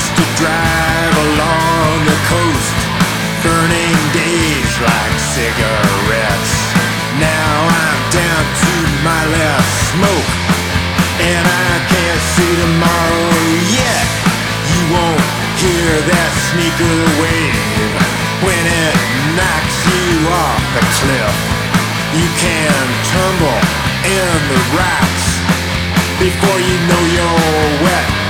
used to drive along the coast, burning days like cigarettes. Now I'm down to my last smoke, and I can't see tomorrow yet. You won't hear that sneaker wave when it knocks you off the cliff. You can tumble in the rocks before you know you're wet.